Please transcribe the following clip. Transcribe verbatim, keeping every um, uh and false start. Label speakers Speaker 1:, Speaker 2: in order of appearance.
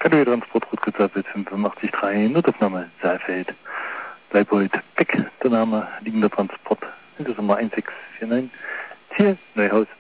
Speaker 1: Radio Transportroute Kurzabit fünfundachtzig Komma drei, Notaufnahme Saalfeld. Leibold Beck, der Name, liegender Transport, Hintersummer eins sechs vier neun, Ziel Neuhaus.